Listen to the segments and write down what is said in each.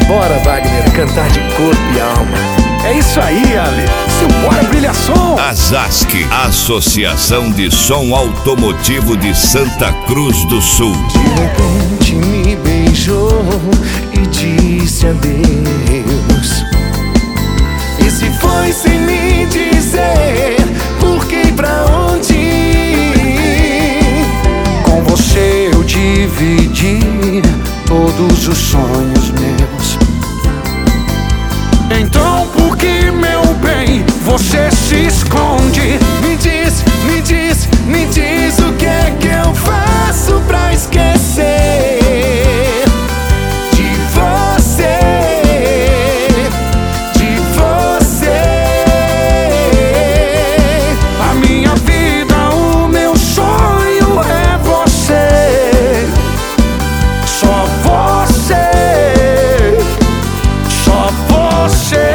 Bora, Wagner, cantar de corpo e alma. É isso aí, Ale. Simbora, brilha som. ASASC, Associação de Som Automotivo de Santa Cruz do Sul. De repente me beijou e disse adeus. E se foi sem me dizer por que e pra onde ir? Com você eu dividi todos os sonhos meus. Então por que, meu bem, você se esconde? Me diz, me diz, me diz o que é que eu faço pra esquecer de você, de você. A minha vida, o meu sonho é você. Só você, só você.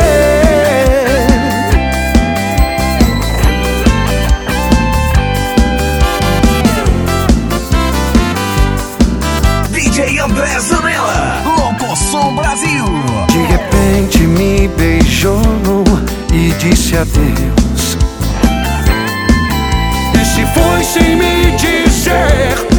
DJ André Zanella, Locosom Brasil. De repente me beijou e disse adeus. E se foi sem me dizer